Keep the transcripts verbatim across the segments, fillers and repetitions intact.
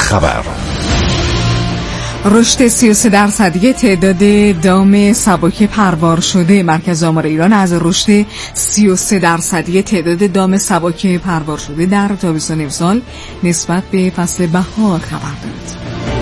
خبر. رشد سی و سه درصدی تعداد دام سبک پروار شده. مرکز آمار ایران از رشد سی و سه درصدی تعداد دام سبک پروار شده در تابستان امسال نسبت به فصل بهار خبر داد.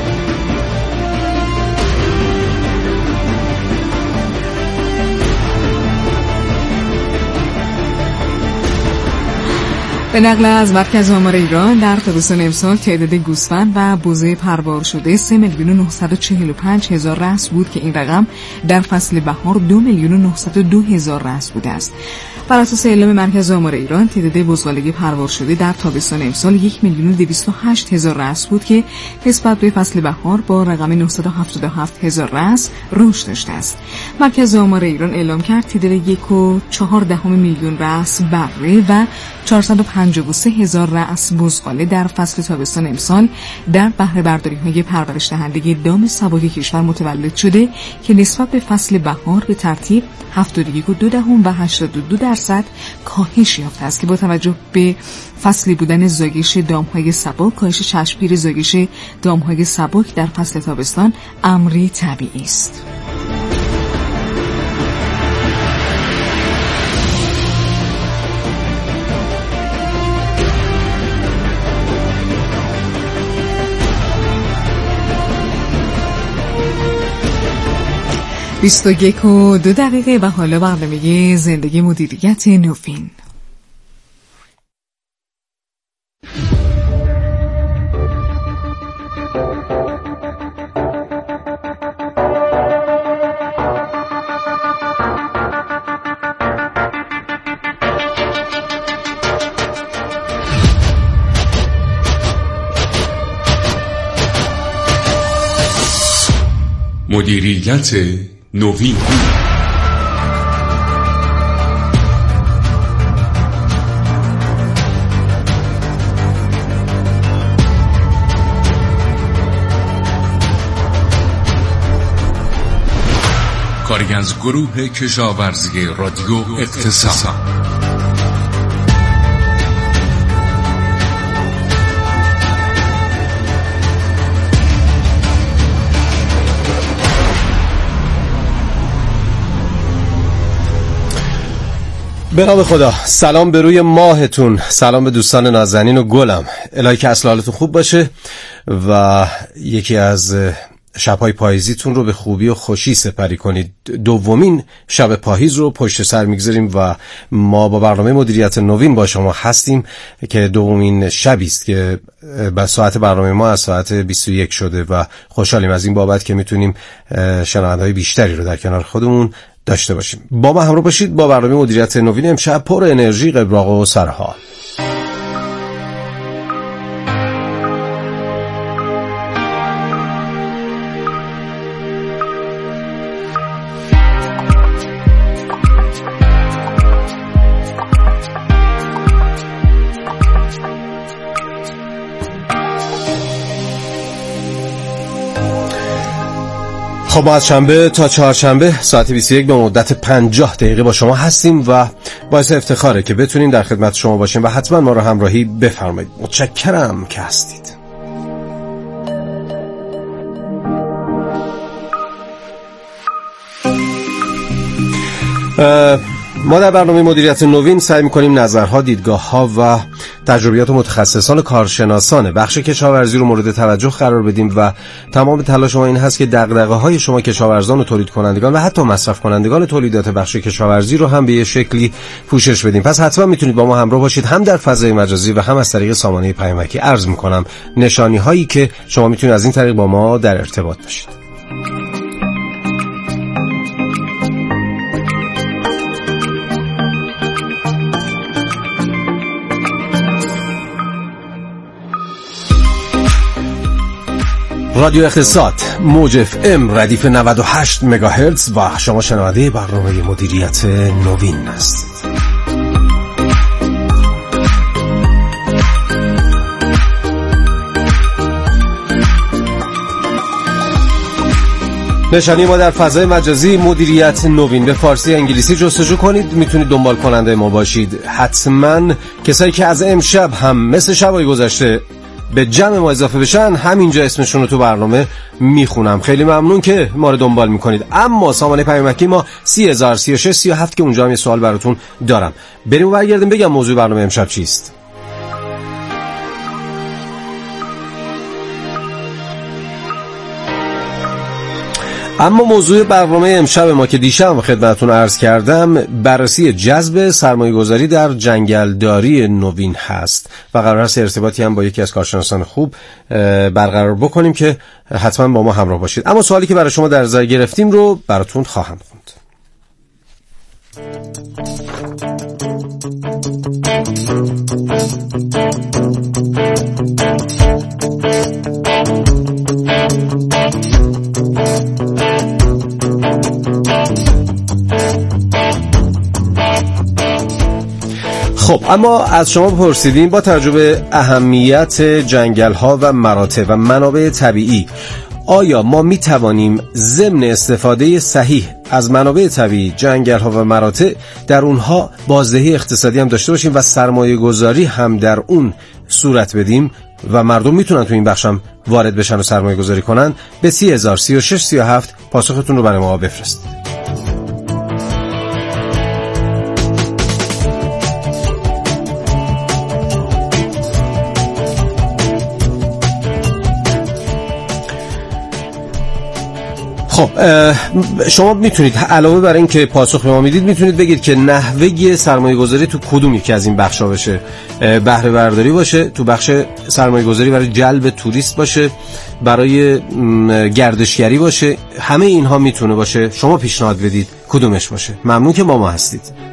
به نقل از مرکز آمار ایران در تابستان امسال تعداد گوسفند و بوزه پروار شده سه میلیون و نهصد و چهل و پنج هزار رأس بود که این رقم در فصل بهار دو میلیون و نهصد و دو هزار رأس بوده است. بر اساس اعلام مرکز آمار ایران تعداد بزغالگی پروار شده در تابستان امسال یک میلیون و دویست و هشت هزار رأس بود که نسبت به فصل بهار با رقم نهصد و هفتاد و هفت هزار رأس رشد داشته است. مرکز آمار ایران اعلام کرد تعداد یک و چهار دهم میلیون رأس بره و چهارصد و پنجاه و سه هزار رأس بزغاله در فصل تابستان امسال در بهره برداری‌های پرورش دهنده دام سبک کشور متولد شده که نسبت به فصل بهار به ترتیب هفتاد و یک و دو دهم و هشتاد و دو درصد کاهش یافته است که با توجه به فصلی بودن زایش دام‌های سبک کاهش چشمگیر زایش دام‌های سبک در فصل تابستان امری طبیعی است. بیست و یک و دو دقیقه و حالا برنامه زندگی مدیریت نوین. مدیریت نوین. کاری از گروه کشاورزی رادیو اقتصاد. به نام خدا. سلام به روی ماهتون، سلام به دوستان نازنین و گلم. الهی که اصل حالتون خوب باشه و یکی از شب‌های پاییزیتون رو به خوبی و خوشی سپری کنید. دومین شب پاییز رو پشت سر میگذاریم و ما با برنامه مدیریت نوین با شما هستیم که دومین شبی است که به ساعت برنامه ما از ساعت بیست و یک شده و خوشحالیم از این بابت که میتونیم شنونده‌های بیشتری رو در کنار خودمون داشته باشیم. با ما همراه باشید با برنامه مدیریت نوین امشب پر انرژی، قبراق و سرحال. خب ما از شنبه تا چهارشنبه ساعت بیست و یک به مدت پنجاه دقیقه با شما هستیم و باعث افتخاره که بتونیم در خدمت شما باشیم و حتما ما رو همراهی بفرمایید. متشکرم که هستید. ما در برنامه مدیریت نوین سعی می‌کنیم نظرها، دیدگاه‌ها و تجربیات متخصصان و کارشناسان بخش کشاورزی رو مورد توجه قرار بدیم و تمام تلاش ما این هست که دغدغه‌های شما کشاورزان و تولید کنندگان و حتی مصرف کنندگان تولیدات بخش کشاورزی رو هم به یه شکلی پوشش بدیم. پس حتما میتونید با ما همراه باشید، هم در فضای مجازی و هم از طریق سامانه پیامکی. عرض می‌کنم نشانی‌هایی که شما میتونید از این طریق با ما در ارتباط باشید. رادیو اقتصاد موج اف ام ردیف نود و هشت مگاهرتز و شما شنونده برنامه مدیریت نوین هستید. نشانی ما در فضای مجازی مدیریت نوین. به فارسی انگلیسی جستجو کنید، میتونید دنبال کننده ما باشید. حتما کسایی که از امشب هم مثل شبای گذشته به جمع ما اضافه بشن همینجا اسمشون رو تو برنامه میخونم. خیلی ممنون که ما رو دنبال میکنید. اما سامانه پیامکی ما سی هزار سی و شش سی و هفت که اونجا هم یه سوال براتون دارم. بریم و برگردیم بگم موضوع برنامه امشب چیست. اما موضوع برنامه امشب ما که دیشب خدمتتون عرض کردم بررسی جذب سرمایه‌گذاری در جنگلداری نوین هست و قرار است ارتباطی هم با یکی از کارشناسان خوب برقرار بکنیم که حتما با ما همراه باشید. اما سوالی که برای شما در نظر گرفتیم رو براتون خواهم خوند. خب اما از شما پرسیدیم با توجه به اهمیت جنگل‌ها و مراتع و منابع طبیعی آیا ما می توانیم ضمن استفاده صحیح از منابع طبیعی جنگل‌ها و مراتع در اونها بازدهی اقتصادی هم داشته باشیم و سرمایه گذاری هم در اون صورت بدیم و مردم میتونن تو این بخش هم وارد بشن و سرمایه گذاری کنن؟ به سی هزار سی و شش سی و هفت پاسختون رو برای ما بفرستید. خب شما میتونید علاوه بر این که پاسخ به ما میدید میتونید بگید که نحوه سرمایه گذاری تو کدوم یکی از این بخشا بشه. بهره برداری باشه، تو بخش سرمایه گذاری برای جلب توریست باشه، برای گردشگری باشه، همه اینها میتونه باشه. شما پیشنهاد بدید کدومش باشه. ممنون که با ما هستید.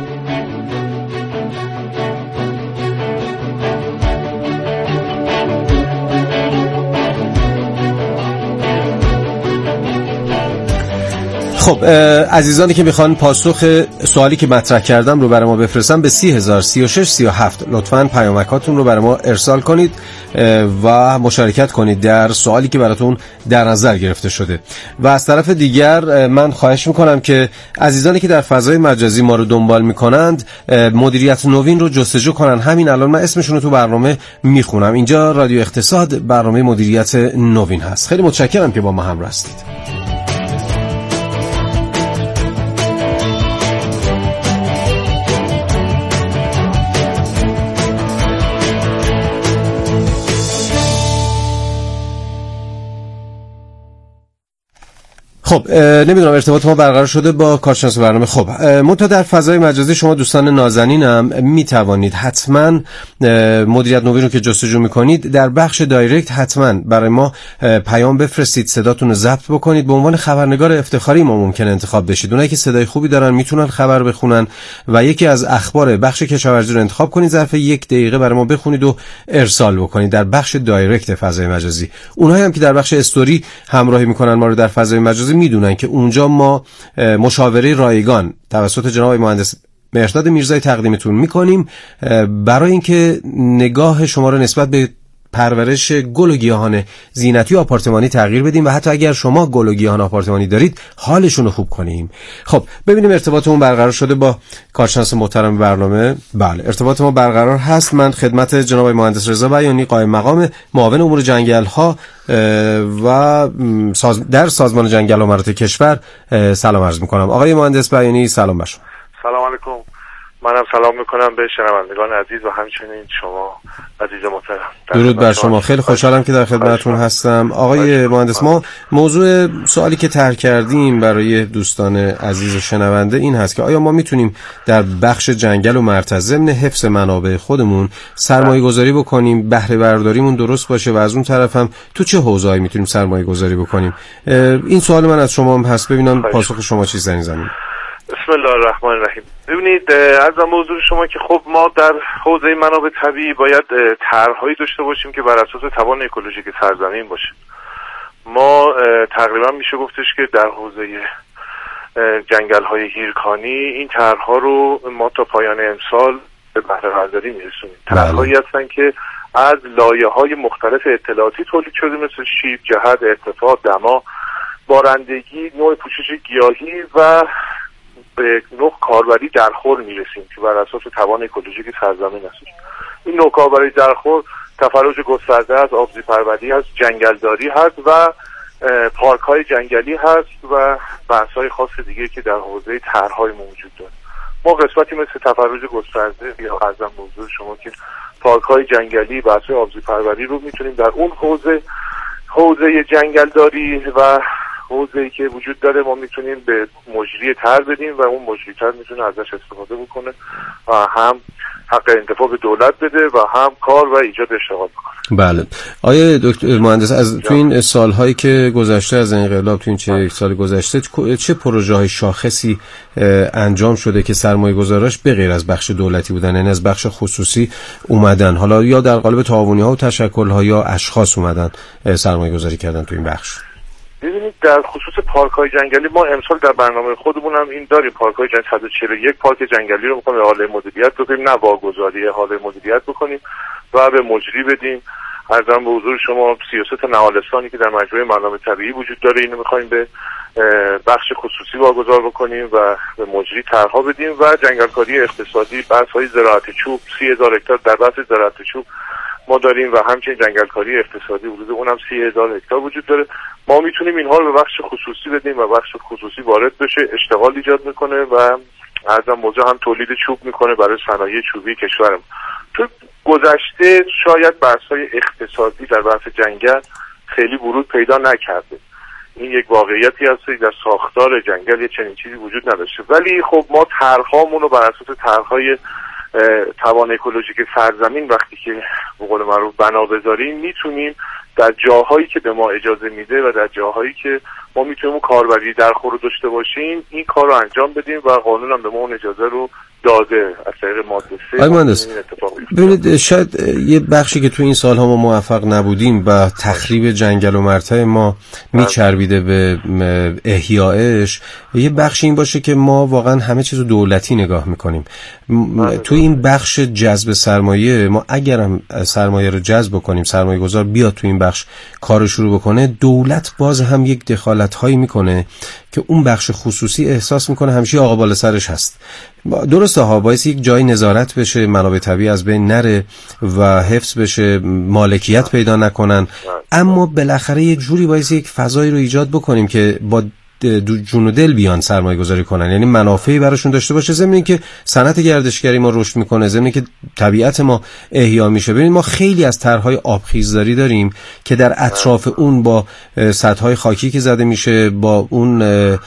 خب عزیزانی که میخوان پاسخ سوالی که مطرح کردم رو برای ما بفرستن به سی هزار سی و شش سی و هفت لطفاً پیامکاتون رو برای ما ارسال کنید و مشارکت کنید در سوالی که براتون در نظر گرفته شده. و از طرف دیگر من خواهش میکنم که عزیزانی که در فضای مجازی ما رو دنبال میکنند مدیریت نوین رو جستجو کنن. همین الان من اسمشون رو تو برنامه میخونم. اینجا رادیو اقتصاد، برنامه مدیریت نوین هست. خیلی متشکرم که با ما همراه هستید. خب نمیدونم ارتباط ما برقرار شده با کارشناس برنامه. خب منتها در فضای مجازی شما دوستان نازنینم میتوانید حتما مدیریت نوین رو که جستجو میکنید در بخش دایرکت حتما برای ما پیام بفرستید، صداتون رو ضبط بکنید. به عنوان خبرنگار افتخاری ما ممکنه انتخاب بشید. اونایی که صدای خوبی دارن میتونن خبر بخونن و یکی از اخبار بخش کشاورزی رو انتخاب کنید، ظرف یک دقیقه برای ما بخونید و ارسال بکنید در بخش دایرکت فضای مجازی. اونایی هم که در بخش استوری همراهی میکنن ما رو در فضای مجازی میدونن که اونجا ما مشاوره رایگان توسط جناب مهندس مهرداد میرزایی تقدیمتون میکنیم برای اینکه نگاه شما رو نسبت به پرورش گل و گیاهان زینتی و آپارتمانی تغییر بدیم و حتی اگر شما گل و گیاهان آپارتمانی دارید حالشون رو خوب کنیم. خب ببینیم ارتباطمون برقرار شده با کارشناس محترم برنامه. بله ارتباط ما برقرار هست. من خدمت جناب مهندس رضا بیانی قائم مقام معاون امور جنگل ها و در سازمان جنگل و مراتع کشور سلام عرض میکنم. آقای مهندس بیانی سلام بر شما. سلام علیکم. منم سلام میکنم به شنوندگان عزیز و همچنین شما عزیز محترم. درود بر شما. خیلی خوشحالم که در خدمتتون هستم. آقای مهندس ما موضوع سوالی که طرح کردیم برای دوستان عزیز و شنونده این هست که آیا ما میتونیم در بخش جنگل و مرتع ضمن حفظ منابع خودمون سرمایه گذاری بکنیم، بهره برداریمون درست باشه و از اون طرف هم تو چه حوزه‌ای میتونیم سرمایه گذاری بکنیم؟ این سوال من از شما هم هست، ببینم پاسخ شما چیست در این زمینه. بسم الله الرحمن الرحیم. ببینید از موضوع شما که خب ما در حوزه منابع طبیعی باید طرح‌هایی داشته باشیم که بر اساس توان اکولوژیک سرزمین باشه. ما تقریبا میشه گفتش که در حوزه جنگل‌های هیرکانی این طرح‌ها رو ما تا پایان امسال به بهره برداری میرسونیم. طرح‌هایی هستن که از لایه‌های مختلف اطلاعاتی تولید شده مثل شیب، جهت، ارتفاع، دما، بارندگی، نوع پوشش گیاهی و به نوع کاربری درخور میرسیم که بر اساس توان اکولوژیک سرزمین هست. این نوع کاربری درخور تفرج گسترده هست، آبزی پروری هست، جنگلداری هست و پارک های جنگلی هست و بحث های خاص دیگه که در حوزه طرح‌های موجود داره. ما قسمتی مثل تفرج گسترده یا ارزم به حضور شما که پارک های جنگلی، بحث های آبزی پروری رو میتونیم در اون حوزه حوزه جنگلداری و حوزه‌ای که وجود داره ما میتونیم به مجری طرح بدیم و اون مجری طرح میتونه ازش استفاده بکنه و هم حق انتفاع به دولت بده و هم کار و ایجاد اشتغال بکنه. بله. آیه دکتر مهندس، از تو این سالهایی که گذشته از انقلاب، تو این چه یک سال گذشته چه پروژه‌های شاخصی انجام شده که سرمایه‌گذاراش به غیر از بخش دولتی بودن، یعنی از بخش خصوصی اومدن، حالا یا در قالب تعاونی‌ها و تشکل‌ها یا اشخاص اومدن سرمایه‌گذاری کردن تو این بخش؟ ببینید در خصوص پارک های جنگلی ما امسال در برنامه خودمون هم این داریم. پارک های جنگلی صد و چهل و یک پارک جنگلی رو می‌خوایم احاله مدیریت بکنیم، نه واگذاری، احاله مدیریت بکنیم و به مجری بدیم. عرضم به حضور شما سی و سه تا نهالستانی که در مجموعه منابع طبیعی وجود داره اینو می‌خوایم به بخش خصوصی واگذار بکنیم و به مجری طرح‌ها بدیم و جنگلکاری اقتصادی، بحث‌های زراعت چوب، سی هزار هکتار در بحث زراعت چوب ما داریم و همچنین جنگلکاری اقتصادی حدود اونم سی هزار هکتار وجود داره. ما میتونیم اینها رو به بخش خصوصی بدیم و بخش خصوصی وارد بشه، اشتغال ایجاد میکنه و ارزم موضوع هم تولید چوب میکنه برای صنایع چوبی کشورم. تو گذشته شاید بحث‌های اقتصادی در بحث جنگل خیلی ورود پیدا نکرده. این یک واقعیتی هست، در ساختار جنگل یه چنین چیزی وجود نداشته، ولی خب ما طرح‌هامون رو بر اساس طرح‌های توان اکولوژیک سرزمین وقتی که به قول معروف بنا بذاریم میتونیم در جاهایی که به ما اجازه میده و در جاهایی که ما میتونیم کاربری در خور داشته باشیم این کار رو انجام بدیم و قانون هم به ما اون اجازه رو داده از طریق ماده سه. آقای مهندس ببینید، شاید یه بخشی که تو این سالها ما موفق نبودیم و تخریب جنگل و مرتع ما میچربیده به احیائش، یه بخشی این باشه که ما واقعا همه چیزو دولتی نگاه میکنیم. تو این بخش جذب سرمایه ما اگرم سرمایه رو جذب بکنیم، سرمایه گذار بیاد تو این بخش کار شروع بکنه، دولت باز هم یک دخالت هایی میکنه که اون بخش خصوصی احساس میکنه همیشه آقا بالا سرش هست. درسته ها، باعث یک جای نظارت بشه، منابع طبیعی از بین نره و حفظ بشه، مالکیت پیدا نکنن، اما بالاخره یه جوری باعث یک فضایی رو ایجاد بکنیم که با جون و دل بیان سرمایه گذاری کنن، یعنی منافعی براشون داشته باشه، ضمن که صنعت گردشگری ما رشد میکنه، ضمن که طبیعت ما احیا میشه. ببینید ما خیلی از طرح‌های آبخیزداری داریم که در اطراف اون با سدهای خاکی که زده میشه، با اون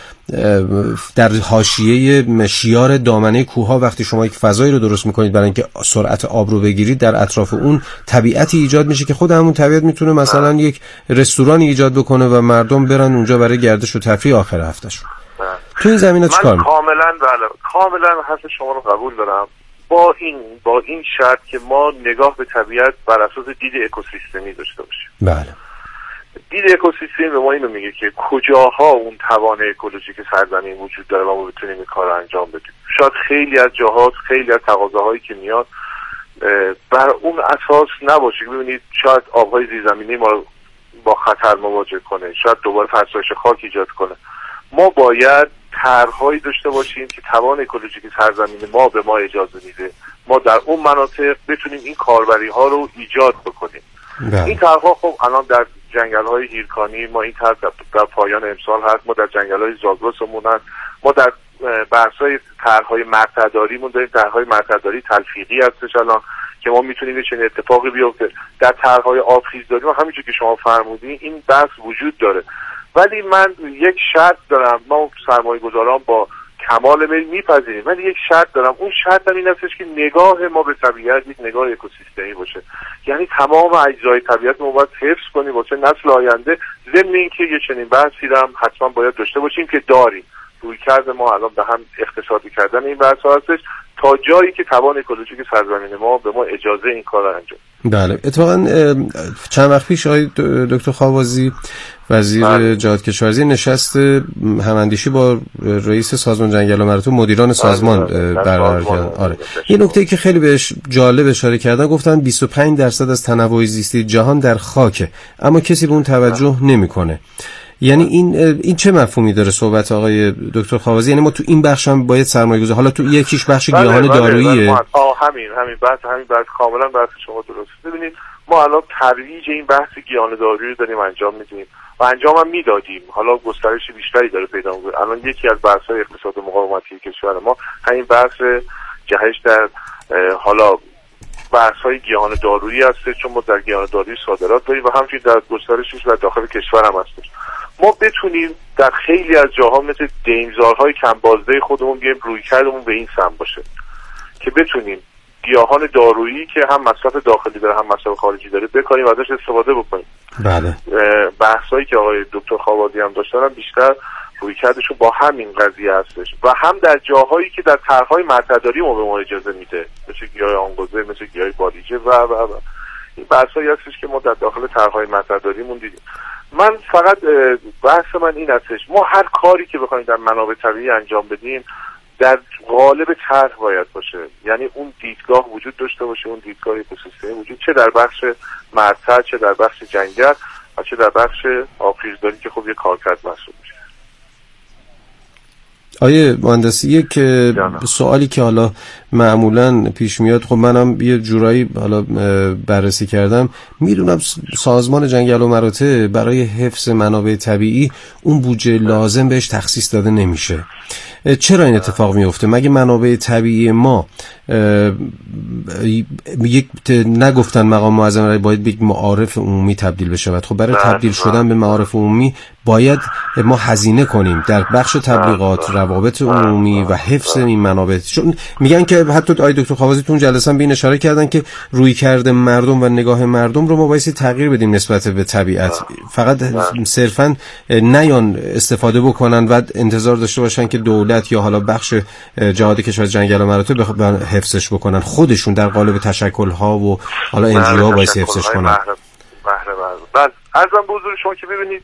در حاشیه شیار دامنه کوه‌ها وقتی شما یک فضایی رو درست میکنید برای اینکه سرعت آب رو بگیرید، در اطراف اون طبیعتی ایجاد میشه که خود همون طبیعت میتونه مثلا یک رستورانی ایجاد بکنه و مردم برن اونجا برای گردش و تفریح آخر هفتهشون. تو این زمینه چیکار می‌کنید؟ کاملا بله، کاملا حرف شما رو قبول دارم، با این با این شرط که ما نگاه به طبیعت بر اساس دید اکوسیستمی داشته باشیم. بله. دید اکوسیستم به ما اینو میگه که کجاها اون توان اکولوژیک سرزمین وجود داره و ما بتونیم این کار رو انجام بدیم. شاید خیلی از جاها، خیلی از تقاضاهایی که میاد بر اون اساس نباشه. ببینید شاید آبهای زیرزمینی ما رو با خطر مواجه کنه، شاید دوباره فرسایش خاک ایجاد کنه. ما باید طرح‌هایی داشته باشیم که توان اکولوژیک سرزمین ما به ما اجازه میده ما در اون مناطق بتونیم این کاربری‌ها رو ایجاد بکنیم. ده. این طرح‌ها خب الان در جنگل‌های هیرکانی ما این طرح در پایان امسال هست، ما در جنگل‌های زاگرسمون هست، ما در بحث‌های طرح‌های مرتع‌داریمون داریم، طرح‌های مرتع‌داری تلفیقی هستش الان که ما میتونیم یه چنین اتفاقی بیفته. در طرح‌های آبخیزداری ما همینجوری که شما فرمودین این بحث وجود داره، ولی من یک شرط دارم، ما سرمایه‌گذاران با کمال میل میپذیریم، ولی یک شرط دارم، اون شرط هم این هستش که نگاه ما به طبیعت یک نگاه اکوسیستمی باشه، یعنی تمام اجزای طبیعت ما باید حفظ کنیم واسه نسل آینده. ضمن اینکه یه چنین بحثی رو هم حتما باید داشته باشیم که داریم. رویکرد ما الان به هم اختصاصی کردن این بحث ها هستش تا جایی که توان اکولوژیک سرزمین ما به ما اجازه این کار رو انجام. بله، اتفاقا چند وقت پیش آقای دکتر خاوازی وزیر بله. جهاد کشاورزی نشست هماندیشی با رئیس سازمان جنگل و مراتع مدیران سازمان برقرار کردن. آره. یه نکته که خیلی بهش جالب اشاره کردن، گفتن بیست و پنج درصد از تنوع زیستی جهان در خاکه، اما کسی به اون توجه نمیکنه. یعنی این این چه مفهومی داره صحبت آقای دکتر خاوازی؟ یعنی ما تو این بخش هم باید سرمایه‌گذاری، حالا تو یکیش بخش گیاهان داروییه. آه همین همین بحث همین بحث کاملا بحث شما درست. ببینید ما الان ترویج این بحث گیاهان دارویی رو داریم انجام میدیم و انجام هم میدادیم، حالا گسترش بیشتری داره پیدا میکنه. الان یکی از بحث‌های اقتصاد مقاومتی کشور ما همین بحث جهش در حالا بحث‌های گیاهان دارویی هست، چون ما در گیاهان دارویی صادرات داریم و همچنین در گسترشش و داخل کشور هم هستش. ما بتونیم در خیلی از جاها مثل دیمزارهای کم بازده خودمون بیایم رویکردمون به این سمت باشه که بتونیم گیاهان دارویی که هم مصرف داخلی داره هم مصرف خارجی داره بکنیم و ازش استفاده بکنیم. بله. بحثایی که آقای دکتر خوابادی هم داشتن هم بیشتر رویکردشون با همین قضیه هستش و هم در جاهایی که در طرح‌های معتداری ما به ما اجازه میده، مثل گیاه آنگوزه، مثل گیاه باریجه و و و این بحثایی هستش که ما در داخل طرح‌های معتداریمون دیدیم. من فقط بحث من این هستش، ما هر کاری که بخوایم در منابع طبیعی انجام بدیم در قالب طرح باید باشه، یعنی اون دیدگاه وجود داشته باشه، اون دیدگاه اکوسیستمی وجود، چه در بخش مرتع، چه در بخش جنگل و چه در بخش آبخیزداری که خب یه کارکرد محسوب میشه. آیه مهندسی، یک سوالی که حالا معمولا پیش میاد، خب منم یه جورایی حالا بررسی کردم، میدونم سازمان جنگل و مراتع برای حفظ منابع طبیعی اون بودجه لازم بهش تخصیص داده نمیشه. چرا این اتفاق میفته؟ مگه منابع طبیعی ما یک نگفتن مقام معظم رای باید به یک معارف عمومی تبدیل بشه؟ خب برای تبدیل شدن به معارف عمومی باید ما هزینه کنیم در بخش تبلیغات، روابط عمومی و حفظ این منابع. چون میگن که حتی آقای دکتر خوابادی تو اون جلسه هم به این اشاره کردن که رویکرد مردم و نگاه مردم رو ما باید تغییر بدیم نسبت به طبیعت، فقط صرفاً نیان استفاده بکنن و انتظار داشته باشن که دولت یا حالا بخش جهاد کشور جنگل و مراتع بخواد حفظش بکنن، خودشون در قالب تشکل‌ها و حالا انجیوها باید حفظش کنن. بله بله. عرضم به حضور شما که ببینید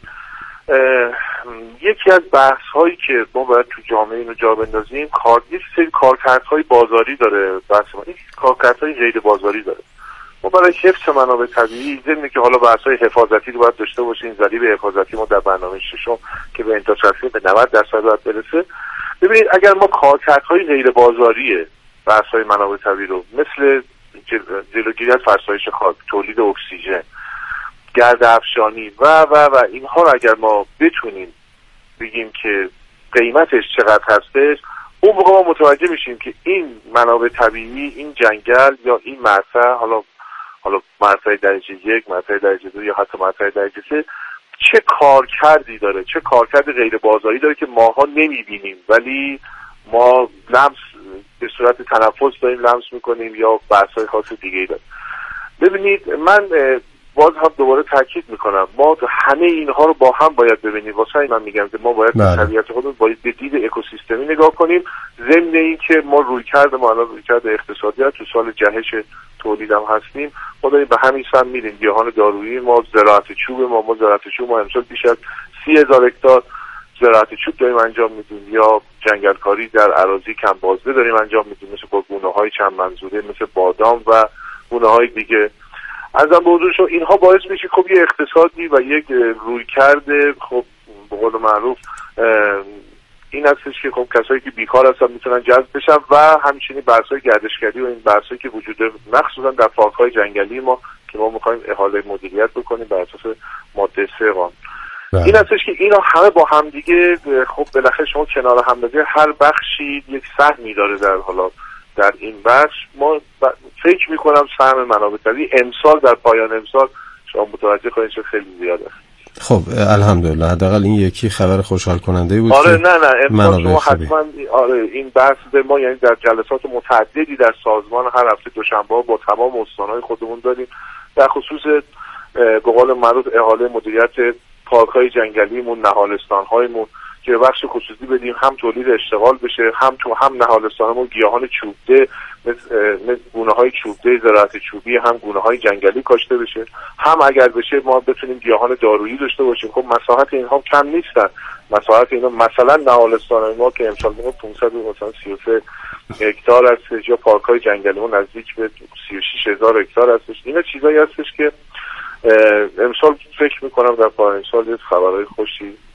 یکی از بحث‌هایی که ما باید تو جامعه اینو جا بندازیم، کار یک سری کارکردهای بازاری داره، بحث ما این کارکردهای غیر بازاری داره. ما برای حفظ منابع طبیعی ضمن که حالا بحث‌های حفاظتی رو باید داشته باشیم، ضریب حفاظتی ما در برنامه ششم که به انتاج رسید به نود درصد باید برسه. ببینید اگر ما کارکردهای غیر بازاری بحث‌های منابع طبیعی رو مثل جلوگیری از فرسایش خاک، تولید اکسیژن، گرد افشانی و و و اینها رو اگر ما بتونیم بگیم که قیمتش چقدر هستش، اون موقع ما متوجه میشیم که این منابع طبیعی، این جنگل یا این مرتع، حالا حالا مرتع درجه یک، مرتع درجه دو یا حتی مرتع درجه سه، چه کارکردی داره، چه کارکرد غیر بازاری داره که ماها نمیبینیم ولی ما لمس به صورت تنفس داریم لمس میکنیم یا بحث‌های خاص دیگه‌ای داره. ببینید من باز هم دوباره تاکید میکنم، ما همه اینها رو با هم باید ببینیم. واسه این من میگم که ما باید به طبیعت خودمون باید به دید اکوسیستمی نگاه کنیم، ضمن این که ما رویکرد ما الان رویکرد اقتصادی هست، تو سال جهش تولید هم هستیم، ما داریم به همین سمت میریم. گیاهان دارویی ما، زراعت چوب ما ما زراعت چوب ما امسال بیش از سی هزار هکتار زراعت چوب داریم انجام میدیم، یا جنگلکاری در اراضی کم بازده داریم انجام میدیم، مثل با گونه‌های چند منظوره مثل بادام و گونه‌های دیگه. ازم به حضور شما اینها باعث میشه خب یه اقتصادی و یک رویکرد خب به قول معروف این هستش که خب کسایی که بیکار هستن میتونن جذب بشن و همچنین بحث‌های گردشگری و این بحثایی که وجود داره مخصوصا در پارک‌های جنگلی ما که ما می‌خوایم احاله مدیریت بکنیم بر اساس ماده سه قانون. این هستش که اینا همه با هم دیگه خب بالاخره شما کنار هم بذارید، هر بخشی یک سهمی داره در حالا در این بخش. ما فکر میکنم سهم منابع طبیعی امسال در پایان امسال شما متوجه خواهید شد خیلی زیاده. خب الحمدلله، حداقل این یکی خبر خوشحال کننده بود. آره نه نه امسال شما حتما آره این بحث ما یعنی در جلسات متعددی در سازمان هر هفته دوشنبه با تمام استان‌های خودمون داریم در خصوص به قول معروف احاله مدیریت پارک‌های جنگلیمون، نهالستان‌هایمون که بخش خصوصی بدیم، هم تولید اشتغال بشه، هم تو هم نهالستانمون گیاهان چوبده مثل مثل گونه‌های چوبده زراعت چوبی، هم گونه‌های جنگلی کاشته بشه، هم اگر بشه ما بتونیم گیاهان دارویی داشته باشیم. خب مساحت اینها کم نیستن، مساحت اینا مثلا نهالستان ما که امسال ما پانصد و سی و سه هکتار هست، یا پارک‌های جنگلیمون نزدیک به سی و شش هزار هکتار هستش. اینا چیزایی هستش که امسال فکر میکنم در پایان سال خبرهای خوشی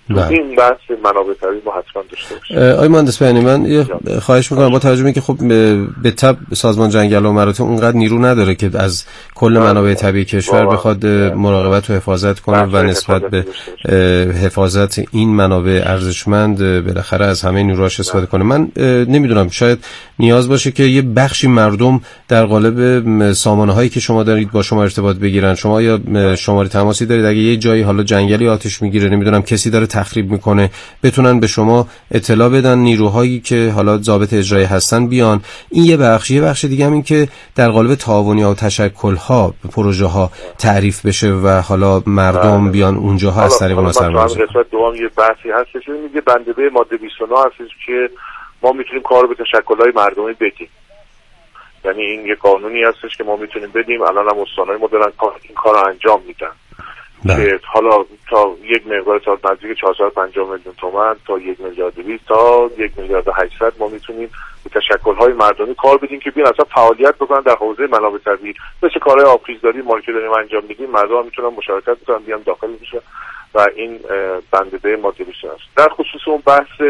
این بحث منابع طبیعی ما حتما داشته باشیم. آقای مهندس بهنی، من یه خواهش میکنم با توجه به اینکه خب به تبع سازمان جنگل و مراتع اونقدر نیرو نداره که از کل منابع طبیعی کشور بخواد مراقبت و حفاظت کنه و نسبت به حفاظت این منابع ارزشمند بالاخره از همه نیروهاش استفاده کنه. من نمیدونم، شاید نیاز باشه که یه بخشی مردم در قالب سامانه هایی که شما دارید با شما ارتباط بگیرن. شما یا شماره تماسی دارید اگه یه جایی حالا جنگلی آتش میگیره، نمیدونم کسی داره تخریب میکنه، بتونن به شما اطلاع بدن، نیروهایی که حالا ضابط اجرایی هستن بیان. این یه بخش. یه بخش دیگه هم این که در قالب تعاونی‌ها و تشکل‌ها پروژه‌ها تعریف بشه و حالا مردم بیان اونجاها از طریق اون سرمایه‌گذاری. قسمت دوم یه بحثی هستش، میگه بنده به ماده بیست و نه هستش که ما میتونیم کار به تشکل‌های مردمی بدیم. یعنی این یه قانونی هستش که ما میتونیم بدیم. الان هم استان‌های ما دارن این کارو انجام میدن که حالا تا یک مقدار تا نزدیک چهارصد و پنجاه میلیون تومان تا یک میلیارد و دویست تا یک میلیارد و هشتصد ما میتونیم به تشکل‌های مردمی کار بدیم که بیان اصلا فعالیت بکنن در حوزه منابع طبیعی، مثل کارهای آبخیزداری ما که داریم انجام میدیم. مردم میتونن مشارکت بکنن، بیان داخل بشن و این بنده به ماده بیست است. در خصوص اون بحث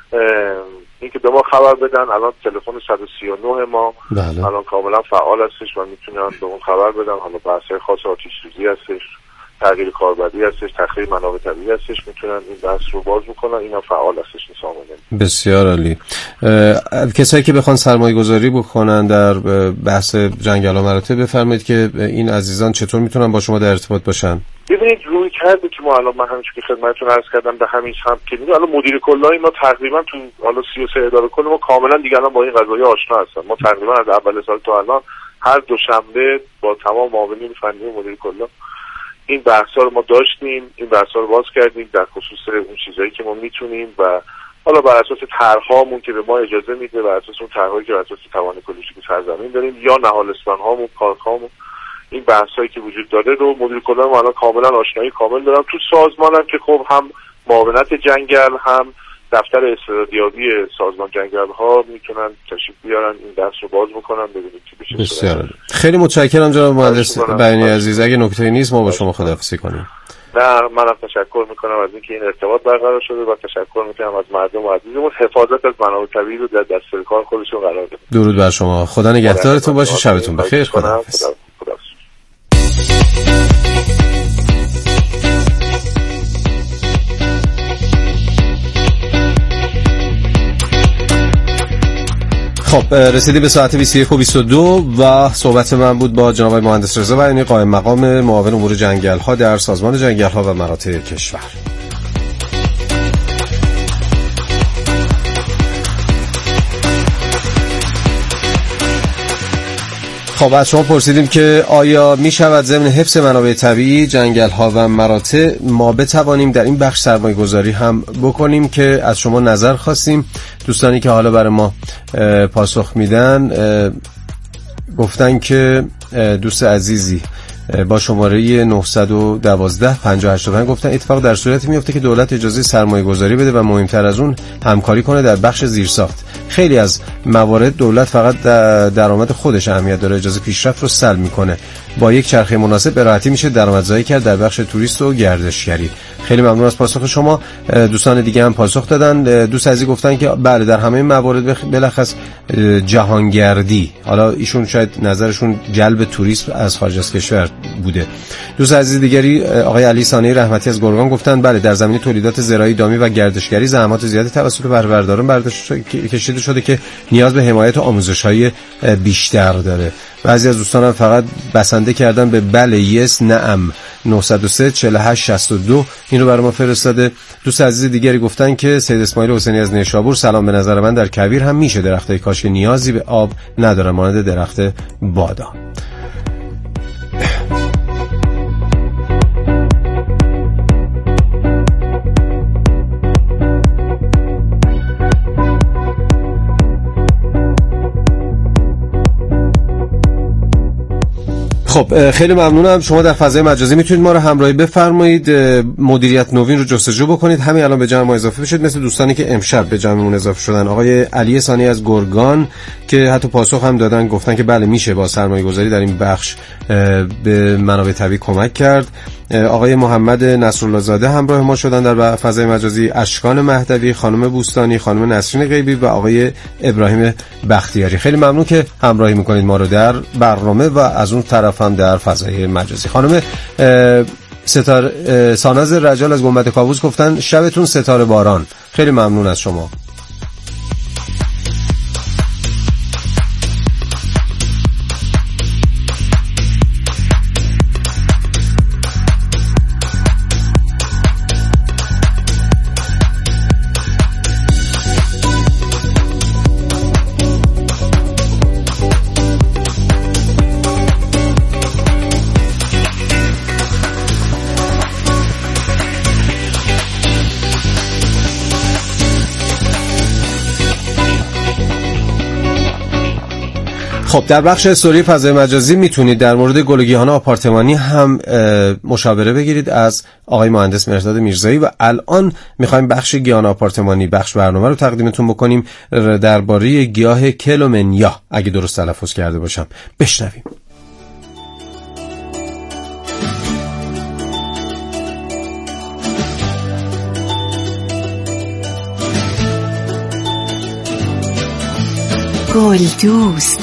این که به ما خبر بدن، الان تلفن صد و سی و نه ما بله. الان کاملا فعال هستش و میتونن به اون خبر بدن. حالا بحث‌های خاص آتش سوزی هستش، تغییر کاربردی هستش، تخریب منابع طبیعی هستش، میتونن این بحث رو باز بکنن. اینا فعال هستش این سامانه. بسیار عالی. کسایی که بخوان سرمایه گذاری بکنن در بحث جنگل و مراتع، بفرمایید که این عزیزان چطور میتونن با شما در ارتباط باشن؟ ببینید روی کرده که ما الان من همین که خدمتتون عرض کردم به همین هم که میگم الان مدیر کلای ما تقریبا تو حالا سی و سه اداره کل ما کاملا دیگه الان با این قضايا آشنا هستن. ما تقریبا از اول سال تا الان هر دوشنبه با تمام معاونین فنی مدیر کلا این بحثا رو ما داشتیم، این بحثا رو باز کردیم در خصوص اون چیزایی که ما میتونیم و حالا بر اساس طرح‌هامون که به ما اجازه میده، بر اساس اون طرح‌هایی که بر اساس توان اکولوژیک سرزمین داریم یا نهالستان‌هامون، پارک‌هامون، این بحثایی که وجود داره رو مدیر کلا ما الان کاملا آشنایی کامل دارم. تو سازمانم که خب هم معاونت جنگل هم دفتر استعدادیابی سازمان جنگل ها میتونن تشریف بیارن این بحث رو باز بکنن ببینید چی بشه. بسیار خیلی متشکرم جناب مهندس بهنی عزیز. اگه نکته‌ای نیست ما با شما خداحافظی کنیم. نه، منم تشکر میکنم از اینکه این ارتباط برقرار شده و تشکر میکنم از مردم عزیزمون. حفاظت از منابع طبیعی رو در دست کار خودشون قرار بدید. درود بر شما. خدا نگهدارتون باشه. شبتون بخیر. خداحافظ. خب رسیدیم به ساعت بیست و یک و بیست و دو و صحبت من بود با جناب مهندس رضا بهنی، قائم مقام معاون امور جنگل ها در سازمان جنگل ها و مراتع کشور. خب از شما پرسیدیم که آیا می شود ضمن حفظ منابع طبیعی جنگل ها و مراتع ما بتوانیم در این بخش سرمایه گذاری هم بکنیم، که از شما نظر خواستیم. دوستانی که حالا برای ما پاسخ میدن گفتن که دوست عزیزی با شماره نه یک دو پنجاه هشتاد و پنج گفتن اتفاق در صورتی میفته که دولت اجازه سرمایه گذاری بده و مهمتر از اون همکاری کنه در بخش زیرساخت. خیلی از موارد دولت فقط درآمد خودش اهمیت داره، اجازه پیشرفت رو سلب میکنه. با یک چرخه مناسب به راحتی میشه درآمدزایی کرد در بخش توریست و گردشگری. خیلی ممنون از پاسخ شما. دوستان دیگه هم پاسخ دادن. دوست عزیز گفتن که بله در همه موارد بلخص جهانگردی، حالا ایشون شاید نظرشون جلب توریسم از خارج از کشور بوده. دوست عزیز دیگری آقای علی ثانی رحمتی از گرگان گفتن بله در زمینه تولیدات زراعی دامی و گردشگری زحمات زیادی توسط بهره‌برداران برداشت کشیده شده که نیاز به حمایت و آموزش‌های بیشتر داره. بعضی از دوستان هم فقط بسنده کردن به بله یس نعم. نه صفر سه چهل و هشت شصت و دو این رو برای ما فرستاده. دوست عزیز دیگری گفتن که سید اسماعیل حسینی از نیشابور سلام، به نظر من در کویر هم میشه درختای کاش که نیازی به آب نداره مانند درخت بادام. خب خیلی ممنونم. شما در فضای مجازی میتونید ما رو همراهی بفرمایید، مدیریت نوین رو جستجو بکنید، همین الان به جمع ما اضافه بشید، مثل دوستانی که امشب به جمعمون اضافه شدن. آقای علی ثانی از گرگان که حتی پاسخ هم دادن، گفتن که بله میشه با سرمایه گذاری در این بخش به منابع طبیعی کمک کرد. آقای محمد نصرالله زاده همراه ما شدن در فضای مجازی، اشکان مهدوی، خانم بوستانی، خانم نسرین غیبی و آقای ابراهیم بختیاری. خیلی ممنون که همراهی میکنید ما رو در برنامه و از اون طرف هم در فضای مجازی. خانم ستاره ساناز رجال از گنبد کاووس گفتن شبتون ستاره باران. خیلی ممنون از شما. خب در بخش استوری فضای مجازی میتونید در مورد گل و گیاهان آپارتمانی هم مشاوره بگیرید از آقای مهندس مهرداد میرزایی و الان میخوایم بخش گیاهان آپارتمانی بخش برنامه رو تقدیمتون بکنیم درباره گیاه کلومنیا، اگه درست تلفظ کرده باشم. بشنویم. گل دوست.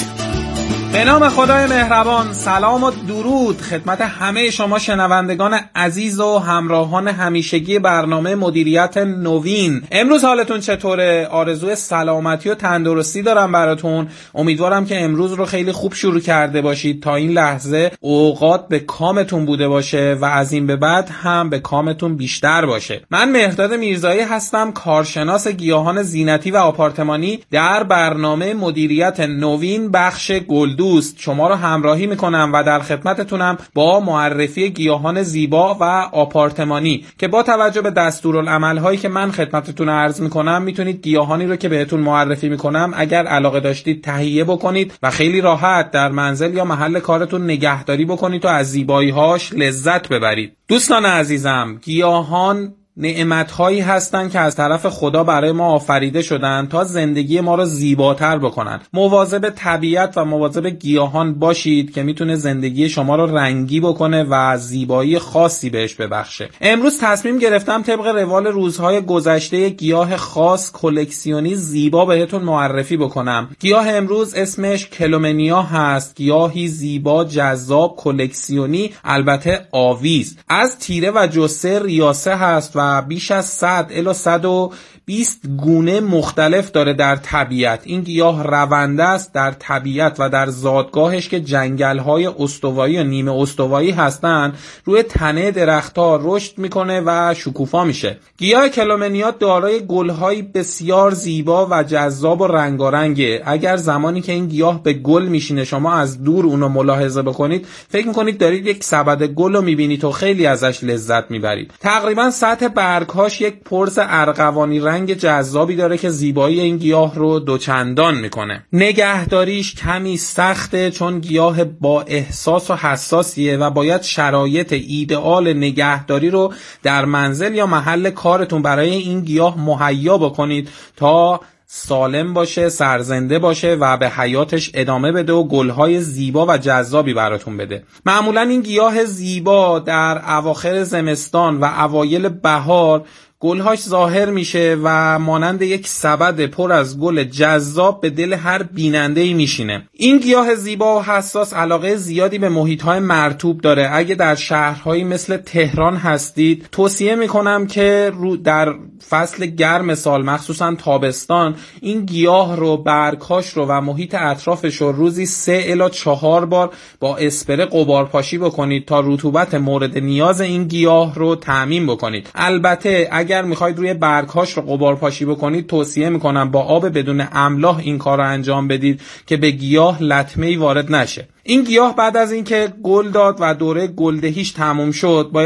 به نام خدای مهربان، سلام و درود خدمت همه شما شنوندگان عزیز و همراهان همیشگی برنامه مدیریت نوین. امروز حالتون چطوره؟ آرزوی سلامتی و تندرستی دارم براتون. امیدوارم که امروز رو خیلی خوب شروع کرده باشید، تا این لحظه اوقات به کامتون بوده باشه و از این به بعد هم به کامتون بیشتر باشه. من مهرداد میرزایی هستم، کارشناس گیاهان زینتی و آپارتمانی در برنامه مدیریت نوین بخش گل دوست شما رو همراهی میکنم و در خدمتتونم با معرفی گیاهان زیبا و آپارتمانی که با توجه به دستورالعمل هایی که من خدمتتون عرض میکنم میتونید گیاهانی رو که بهتون معرفی میکنم اگر علاقه داشتید تهیه بکنید و خیلی راحت در منزل یا محل کارتون نگهداری بکنید و از زیبایی هاش لذت ببرید. دوستان عزیزم، گیاهان نعمت‌هایی هستند که از طرف خدا برای ما آفریده شدن تا زندگی ما رو زیباتر بکنن. مواظب طبیعت و مواظب گیاهان باشید که میتونه زندگی شما رو رنگی بکنه و زیبایی خاصی بهش ببخشه. امروز تصمیم گرفتم طبق روال روزهای گذشته گیاه خاص کلکسیونی زیبا بهتون معرفی بکنم. گیاه امروز اسمش کلومنیا هست، گیاهی زیبا، جذاب، کلکسیونی، البته آویز. از تیره و جثه ریاسه هست و بیش از صد الی صد و بیست گونه مختلف داره در طبیعت. این گیاه رونده است در طبیعت و در زادگاهش که جنگل‌های استوایی و نیمه استوایی هستن روی تنه درخت‌ها رشد میکنه و شکوفا میشه. گیاه کلومنیا دارای گل‌های بسیار زیبا و جذاب و رنگارنگه. اگر زمانی که این گیاه به گل میشینه شما از دور اونو ملاحظه بکنید فکر میکنید دارید یک سبد گل رو میبینید و خیلی ازش لذت میبرید. تقریبا سطح برگ‌هاش یک پرز ارغوانی رنگ جذابی داره که زیبایی این گیاه رو دوچندان میکنه. نگهداریش کمی سخته چون گیاه با احساس و حساسیه و باید شرایط ایدئال نگهداری رو در منزل یا محل کارتون برای این گیاه مهیا بکنید تا سالم باشه، سرزنده باشه و به حیاتش ادامه بده و گلهای زیبا و جذابی براتون بده. معمولا این گیاه زیبا در اواخر زمستان و اوایل بهار گلهاش ظاهر میشه و مانند یک سبد پر از گل جذاب به دل هر بیننده‌ای میشینه. این گیاه زیبا و حساس علاقه زیادی به محیط‌های مرطوب داره. اگه در شهرهایی مثل تهران هستید توصیه میکنم که رو در فصل گرم سال مخصوصا تابستان این گیاه رو، برگ‌هاش رو و محیط اطرافش رو روزی سه الی چهار بار با اسپره غبارپاشی بکنید تا رطوبت مورد نیاز این گیاه رو تامین بکنید. البته اگر میخواید روی برگ‌هاش رو غبارپاشی بکنید توصیه میکنم با آب بدون املاح این کار رو انجام بدید که به گیاه لطمه‌ای وارد نشه. این گیاه بعد از اینکه گل داد و دوره گلدهیش تموم شد باید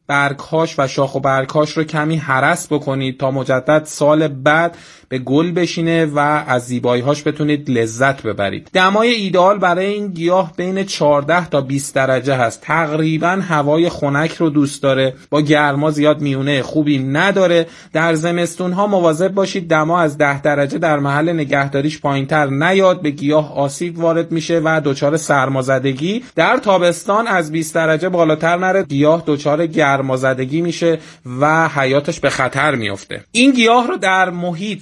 برگ‌هاش و شاخ و برگ‌هاش رو کمی هرس بکنید تا مجدد سال بعد به گل بشینه و از زیبایی‌هاش بتونید لذت ببرید. دمای ایدئال برای این گیاه بین چهارده تا بیست درجه هست. تقریباً هوای خنک رو دوست داره، با گرما زیاد میونه خوبی نداره. در زمستون‌ها مواظب باشید دما از ده درجه در محل نگهداریش پایین‌تر نیاد، به گیاه آسیب وارد میشه و دچار سرمازدگی. در تابستان از بیست درجه بالاتر نره، گیاه دچار گرمازدگی میشه و حیاتش به خطر میفته. این گیاه رو در محیط